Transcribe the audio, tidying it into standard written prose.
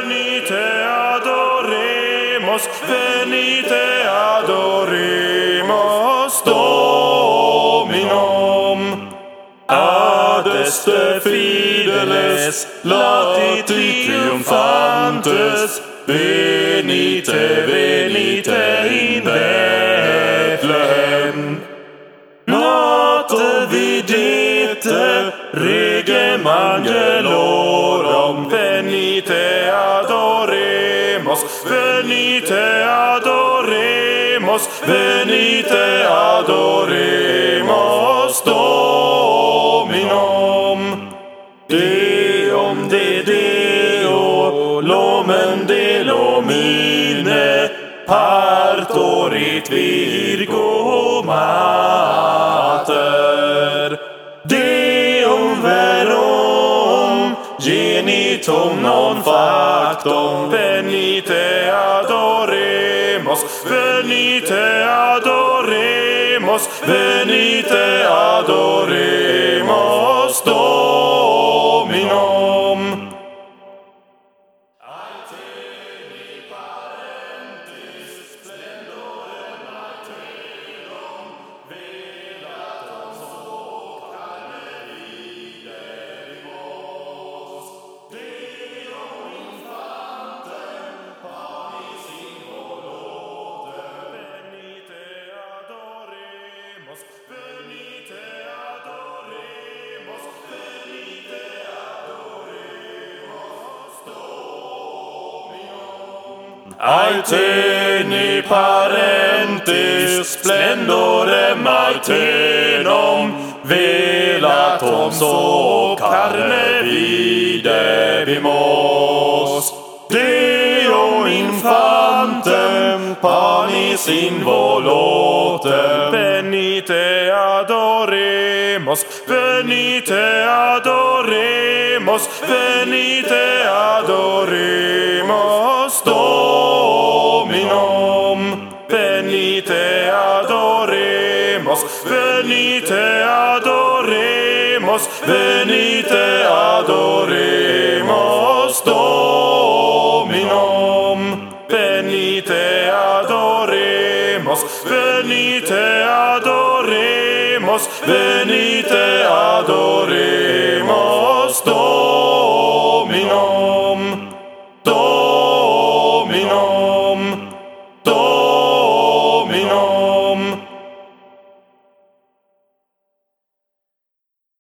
venite adoremus, venite adoremus Dominum. Adeste fideles, lati triumphantes, venite, venite in Bethlehem. Notte videte regem angelorum, venite adoremus, venite adoremus, venite adoremus Dominum. Deum de Deo, Lumen de Lumine, partorit Virgo Mater. Deum verum, genitum non factum, venite adoremus, venite adoremus, venite adoremus Dominum. Aeteni parentis splendorem Aethenum, velatum so carne videbimus. Deo infantem panis involutem, venite adoremus, venite adoremus, venite adoremus Dominum. Venite adoremus, venite adoremus, venite adoremus Dominum. Venite adoremus, venite adoremus, venite adoremus Dominum.